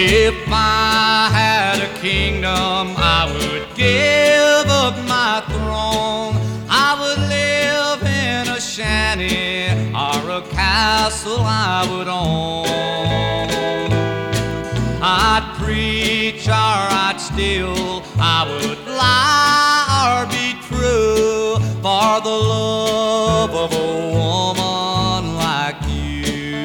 If I had a kingdom, I would give up my throne. I would live in a shanty or a castle I would own. I'd preach or I'd steal, I would lie or be true for the love of a woman like you.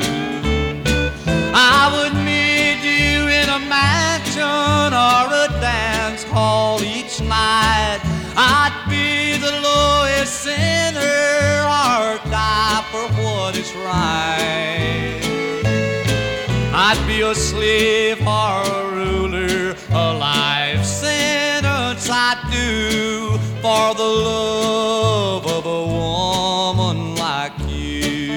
I would meet you in a mansion or a dance hall each night. I'd be the lowest sinner or die for what is right. I'd be a slave or a ruler, a life sentence I'd do for the love of a woman like you.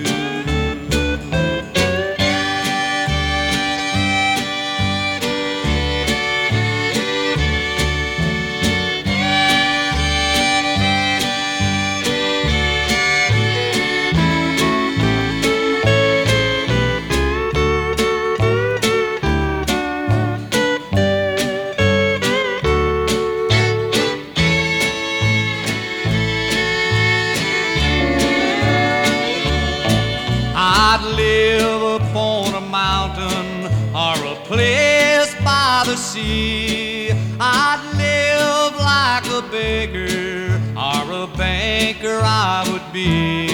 I'd live upon a mountain or a place by the sea. I'd live like a beggar or a banker I would be.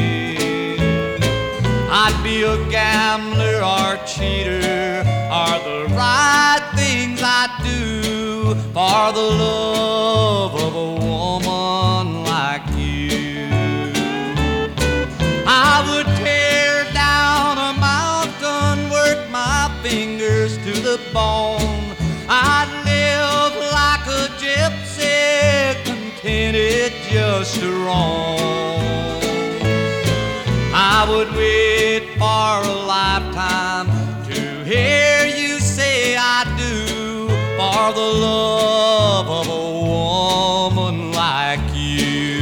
I'd be a gambler or cheater or the right things I'd do for the love of a woman like you. I would tear down a mountain, work my fingers to the bone. I'd live like a gypsy, contented just to roam. I would wait for a lifetime to hear you say I do for the love of a woman like you.